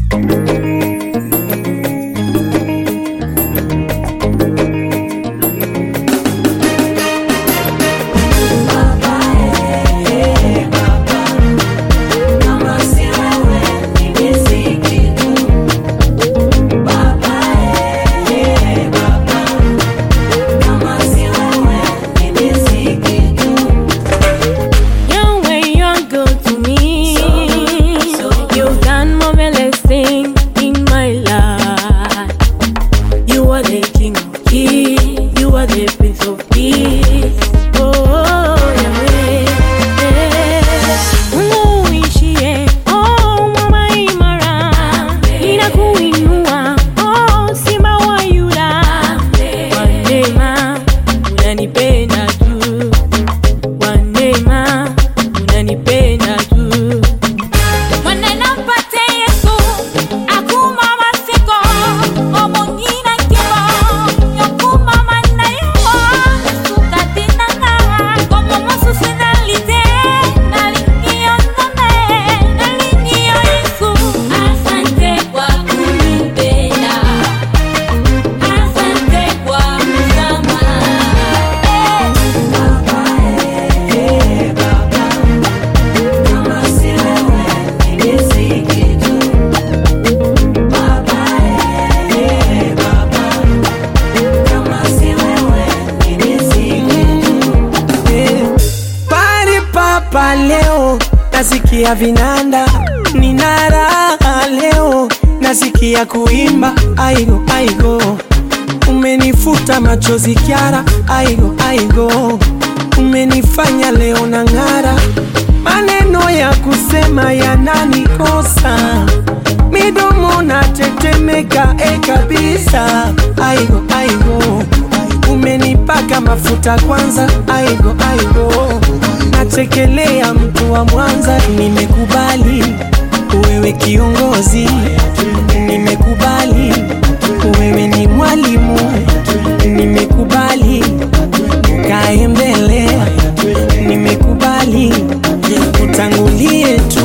hapa leo, nasikia vinanda, nina raha leo, nasikia kuimba, aigo aigo. Umenifuta machozi Kiara, aigo aigo. Umenifanya leo na ngara, maneno ya kusema yananikosa, midomo na tetemeka kabisa, aigo aigo. Umenipaka mafuta kwanza, aigo aigo. Nachekelea mtu wa Mwanza, nimekubali wewe kiongozi, nimekubali wewe ni mwalimu, nimekubali kae mbele, nimekubali utangulie tu.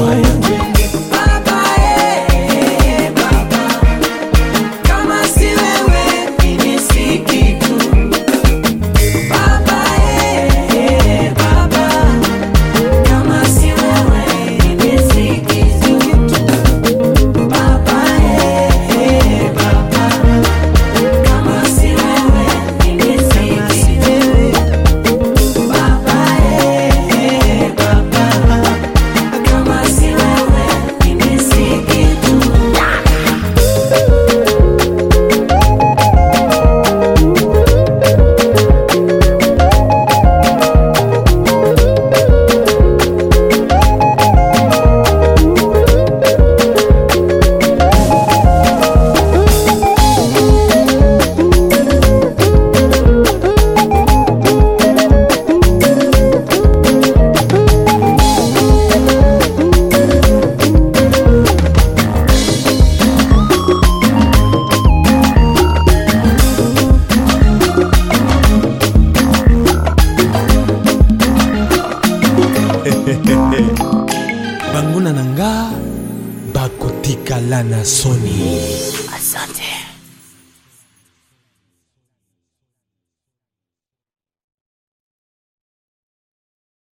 Banguna nanga bakotika lana Sony.